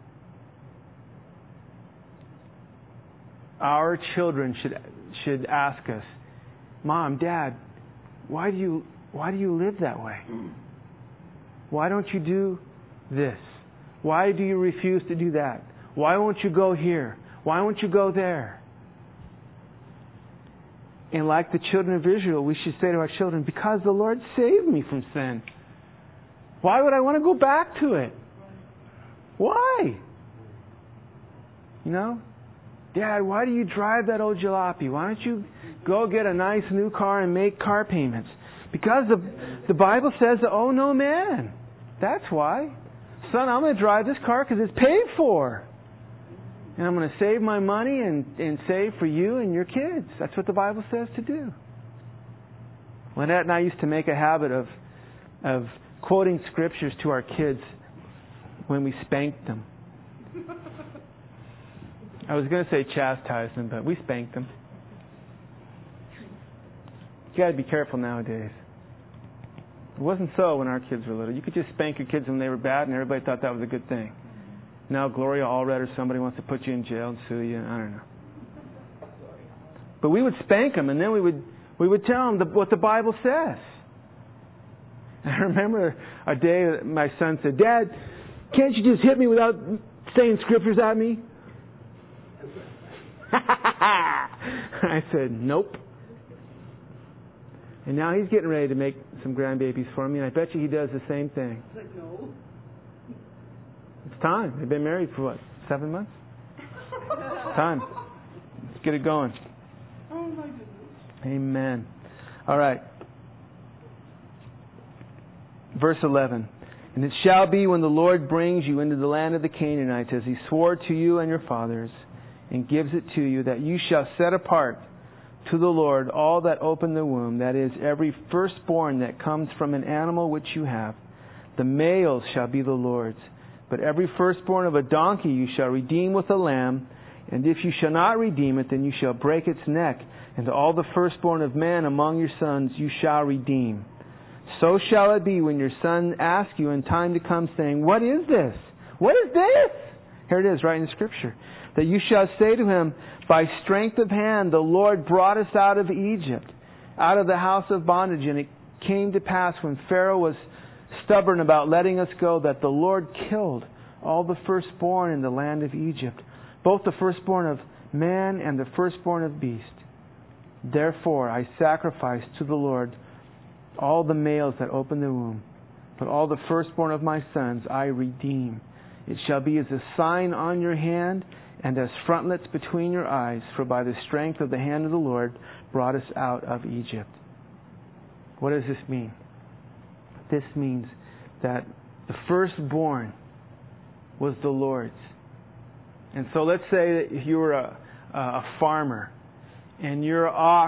Our children should ask us, Mom, Dad, why do you live that way? Why don't you do this? Why do you refuse to do that? Why won't you go here? Why won't you go there? And like the children of Israel, we should say to our children, because the Lord saved me from sin. Why would I want to go back to it? Why? You know? Dad, why do you drive that old jalopy? Why don't you go get a nice new car and make car payments? Because the Bible says, oh no man. That's why. Son, I'm going to drive this car because it's paid for. And I'm going to save my money and save for you and your kids. That's what the Bible says to do. Lynette and I used to make a habit of quoting scriptures to our kids when we spanked them. I was going to say chastise them, but we spanked them. You got to be careful nowadays. It wasn't so when our kids were little. You could just spank your kids when they were bad, and everybody thought that was a good thing. Now Gloria Allred or somebody wants to put you in jail and sue you. I don't know. But we would spank them, and then we would tell them what the Bible says. And I remember a day my son said, Dad, can't you just hit me without saying scriptures at me? I said, nope. And now he's getting ready to make some grandbabies for me, and I bet you he does the same thing. No. It's time. They've been married for what, 7 months? It's time. Let's get it going. Oh my goodness. Amen. All right. Verse 11. And it shall be when the Lord brings you into the land of the Canaanites, as He swore to you and your fathers, and gives it to you, that you shall set apart to the Lord all that open the womb, that is, every firstborn that comes from an animal which you have. The males shall be the Lord's. But every firstborn of a donkey you shall redeem with a lamb, and if you shall not redeem it, then you shall break its neck. And all the firstborn of man among your sons you shall redeem. So shall it be when your son asks you in time to come, saying, what is this? What is this? Here it is, right in the Scripture. That you shall say to him, by strength of hand the Lord brought us out of Egypt, out of the house of bondage. And it came to pass when Pharaoh was stubborn about letting us go, that the Lord killed all the firstborn in the land of Egypt, both the firstborn of man and the firstborn of beast. Therefore I sacrifice to the Lord all the males that open the womb, but all the firstborn of my sons I redeem. It shall be as a sign on your hand and as frontlets between your eyes, for by the strength of the hand of the Lord brought us out of Egypt. What does this mean? this means that the firstborn was the Lord's. And so let's say that you were a farmer, and your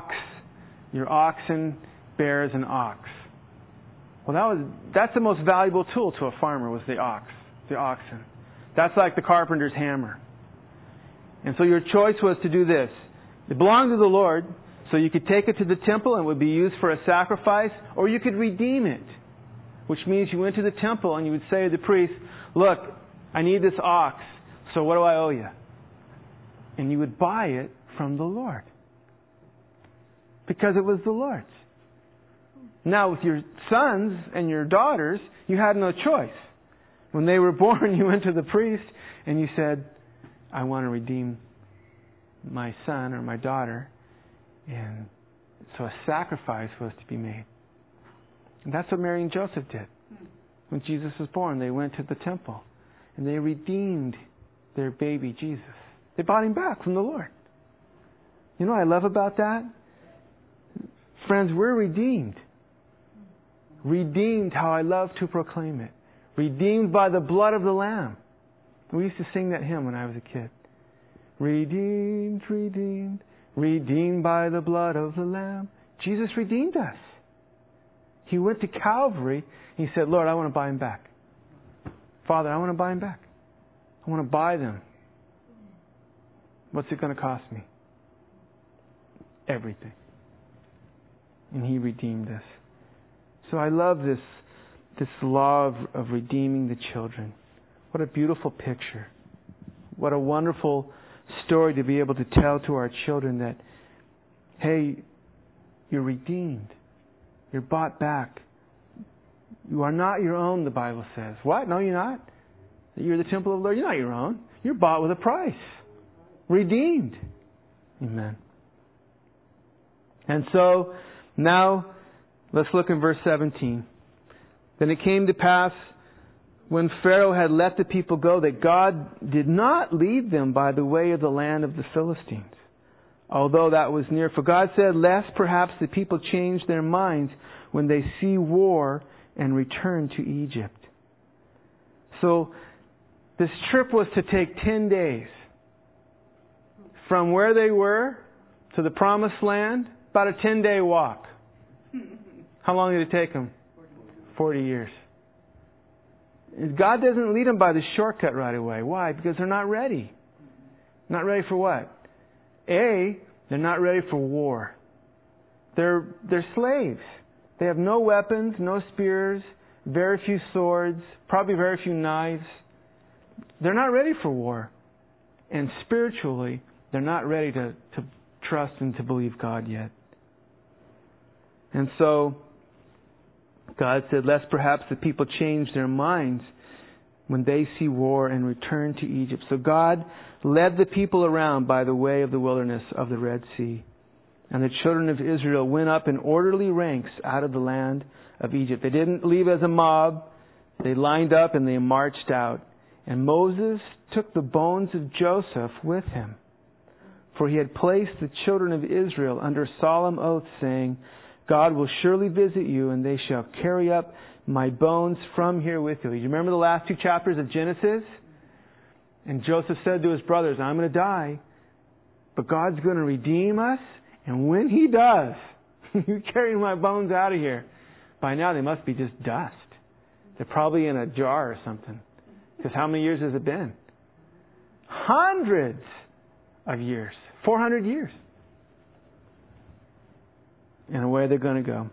oxen bears an ox. Well, that's the most valuable tool to a farmer, was the oxen. That's like the carpenter's hammer. And so your choice was to do this. It belonged to the Lord, so you could take it to the temple and it would be used for a sacrifice, or you could redeem it, which means you went to the temple and you would say to the priest, look, I need this ox, so what do I owe you? And you would buy it from the Lord, because it was the Lord's. Now, with your sons and your daughters, you had no choice. When they were born, you went to the priest and you said, I want to redeem my son or my daughter. And so a sacrifice was to be made. And that's what Mary and Joseph did. When Jesus was born, they went to the temple and they redeemed their baby Jesus. They bought him back from the Lord. You know what I love about that? Friends, we're redeemed. Redeemed, how I love to proclaim it. Redeemed by the blood of the Lamb. We used to sing that hymn when I was a kid. Redeemed, redeemed, redeemed by the blood of the Lamb. Jesus redeemed us. He went to Calvary and He said, Lord, I want to buy him back. Father, I want to buy him back. I want to buy them. What's it going to cost me? Everything. And He redeemed us. So I love this law of redeeming the children. What a beautiful picture. What a wonderful story to be able to tell to our children that, hey, you're redeemed. You're bought back. You are not your own, the Bible says. What? No, you're not. You're the temple of the Lord. You're not your own. You're bought with a price. Redeemed. Amen. And so, now, let's look in verse 17. Then it came to pass, when Pharaoh had let the people go, that God did not lead them by the way of the land of the Philistines, although that was near. For God said, lest perhaps the people change their minds when they see war and return to Egypt. So, this trip was to take 10 days. From where they were to the Promised Land, about a 10-day walk. How long did it take them? 40 years. God doesn't lead them by the shortcut right away. Why? Because they're not ready. Not ready for what? A, they're not ready for war. They're slaves. They have no weapons, no spears, very few swords, probably very few knives. They're not ready for war. And spiritually, they're not ready to trust and to believe God yet. And so, God said, lest perhaps the people change their minds when they see war and return to Egypt. So God led the people around by the way of the wilderness of the Red Sea. And the children of Israel went up in orderly ranks out of the land of Egypt. They didn't leave as a mob. They lined up and they marched out. And Moses took the bones of Joseph with him, for he had placed the children of Israel under solemn oath, saying, God will surely visit you, and they shall carry up my bones from here with you. You remember the last 2 chapters of Genesis? And Joseph said to his brothers, I'm going to die, but God's going to redeem us, and when He does, you carry my bones out of here. By now they must be just dust. They're probably in a jar or something. Because how many years has it been? Hundreds of years. 400 years. And away they're going to go.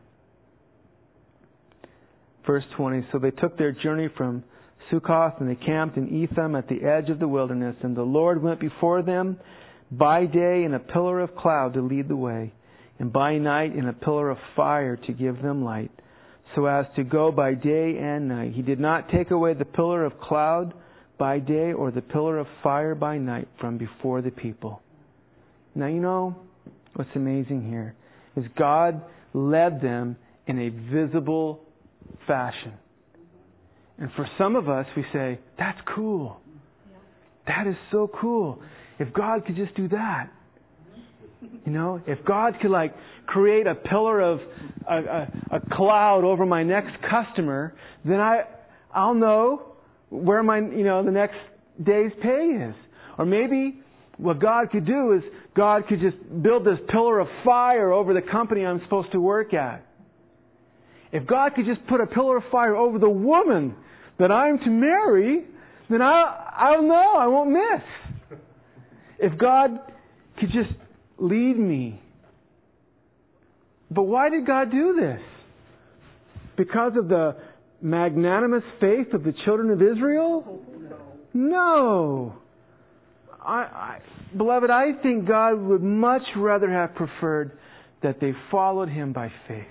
Verse 20, so they took their journey from Sukkoth, and they camped in Etham at the edge of the wilderness. And the Lord went before them by day in a pillar of cloud to lead the way, and by night in a pillar of fire to give them light, so as to go by day and night. He did not take away the pillar of cloud by day or the pillar of fire by night from before the people. Now you know what's amazing here is God led them in a visible fashion. And for some of us, we say, that's cool. That is so cool. If God could just do that. You know, if God could like create a pillar of a cloud over my next customer, then I'll know where my the next day's pay is. Or maybe what God could do is God could just build this pillar of fire over the company I'm supposed to work at. If God could just put a pillar of fire over the woman that I'm to marry, then I'll know, I won't miss. If God could just lead me. But why did God do this? Because of the magnanimous faith of the children of Israel? No. Beloved, I think God would much rather have preferred that they followed Him by faith.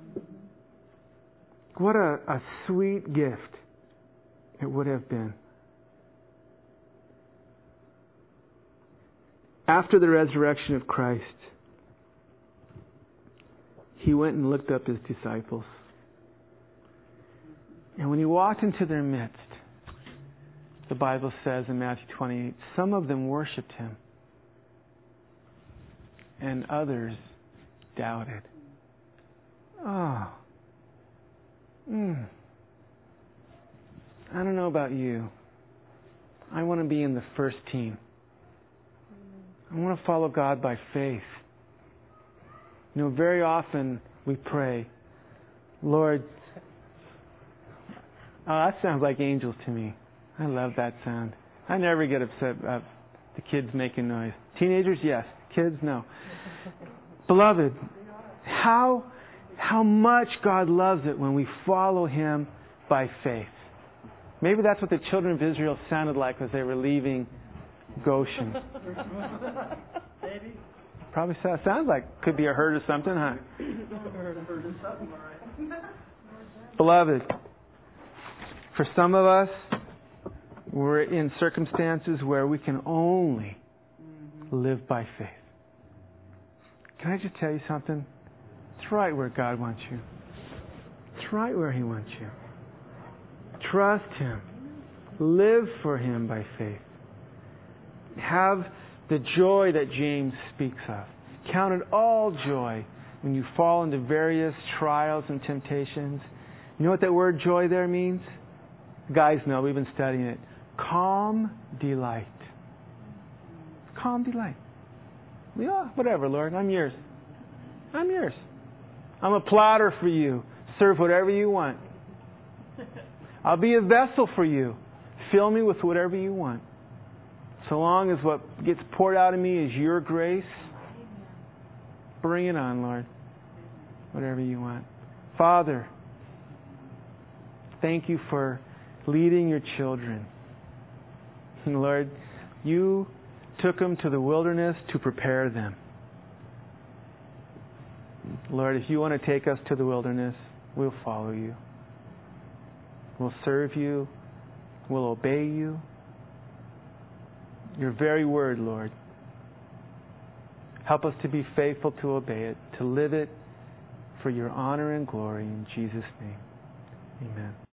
What a sweet gift it would have been. After the resurrection of Christ, He went and looked up His disciples. And when He walked into their midst, the Bible says in Matthew 28, some of them worshipped Him, and others doubted. Oh. I don't know about you. I want to be in the first team. I want to follow God by faith. You know, very often we pray, Lord, that sounds like angels to me. I love that sound. I never get upset about the kids making noise. Teenagers, yes. Kids, no. Beloved, how much God loves it when we follow Him by faith. Maybe that's what the children of Israel sounded like as they were leaving Goshen. Maybe. Probably sounds like could be a herd of something, huh? Herd of something, all right. Beloved, for some of us, we're in circumstances where we can only live by faith. Can I just tell you something? It's right where God wants you. It's right where He wants you. Trust Him. Live for Him by faith. Have the joy that James speaks of. Count it all joy when you fall into various trials and temptations. You know what that word joy there means? Guys know, we've been studying it. Calm delight. Calm delight. Yeah, whatever, Lord. I'm yours. I'm yours. I'm a platter for you. Serve whatever you want. I'll be a vessel for you. Fill me with whatever you want. So long as what gets poured out of me is your grace, bring it on, Lord. Whatever you want. Father, thank you for leading your children. And Lord, you took them to the wilderness to prepare them. Lord, if you want to take us to the wilderness, we'll follow you. We'll serve you. We'll obey you. Your very word, Lord. Help us to be faithful to obey it, to live it for your honor and glory in Jesus' name. Amen.